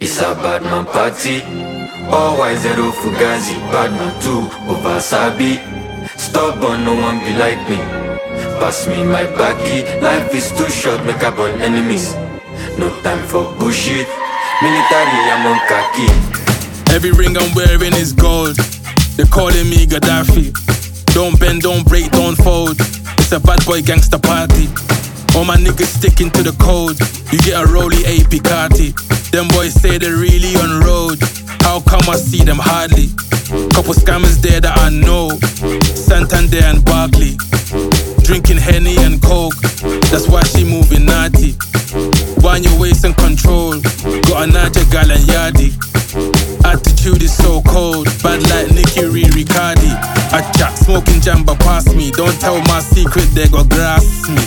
It's a bad man party. All white zero fugazi. Bad man too over sabi. Stubborn, no one be like me. Pass me my baggy. Life is too short, make up on enemies. No time for bullshit. Military, I'm on khaki. Every ring I'm wearing is gold. They're calling me Gaddafi. Don't bend, don't break, don't fold. It's a bad boy gangster party. All my niggas sticking to the code. You get a rolly AP Carti. Them boys say they're really on road. How come I see them hardly? Couple scammers there that I know. Santander and Barkley. Drinking Henny and Coke. That's why she moving naughty. Wind your waist and control. Got a Niger gal and Yardi. Attitude is so cold. Bad like Nicky Riccardi. I chat smoking jamba past me. Don't tell my secret, they gon' grasp me.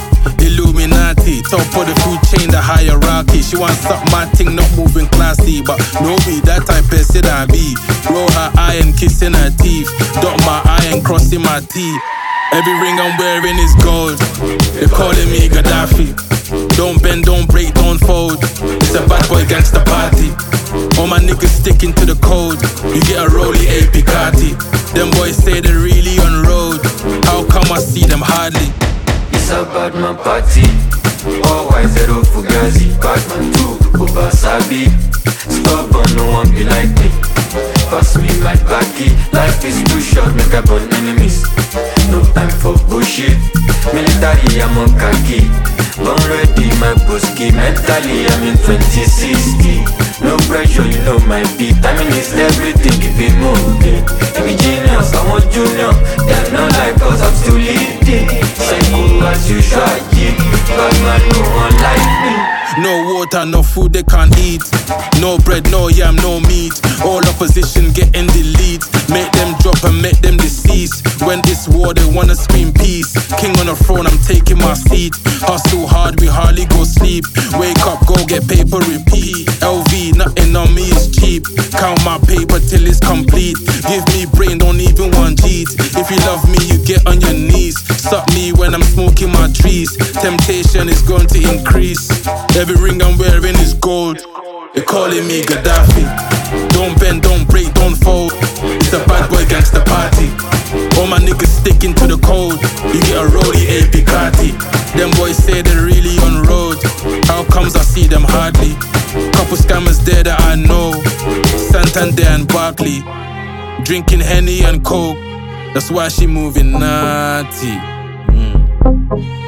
Illuminati, top of the food chain, the hierarchy. She wants suck my thing, not moving classy. But no be that type of person I be. Roll her eye and kissing her teeth. Dot my eye and crossing my teeth. Every ring I'm wearing is gold. They're calling me Gaddafi. Don't bend, don't break, don't fold. It's a bad boy gangster party. All my niggas sticking to the code. You get a rolly AP Carti. Them boys say they're really on road. How come I see them hardly? It's a bad man party. All white zero fugazi. Bad man too over sabi. Stubborn, no one be like me. Pass me my baggy. Life is too short, make up on enemies. No time for bullshit. Military, I'm on khaki. Born ready, my broski. Mentally, I'm in 2060. No pressure, you know my beat. Timing is everything, keep it moving. Every genius, I want junior. They're not like us, I'm still leading. Psycho as usual, yeah. Bad man, no one like me. No water, no food they can't eat. No bread, no yam, no meat. All opposition getting delete. Make them drop and make them deceased. When this war they wanna scream peace. King on the throne, I'm taking my seat. Hustle hard, we hardly go sleep. Wake up, go get paper, repeat. LV, nothing on me is cheap. Count my paper till it's complete. Give me brain, don't even want cheat. If you love me, you get on your knees. Suck me when I'm smoking my trees. Temptation is going to increase. Every ring I'm wearing is gold. They're calling me Gaddafi. Don't bend, don't break, don't fold. It's a bad boy gangster party. All my niggas sticking to the code. You get a rolly AP Carti. Them boys say they're really on road. How comes I see them hardly? Couple scammers there that I know. Santander and Barkley. Drinking Henny and Coke. That's why she moving naughty.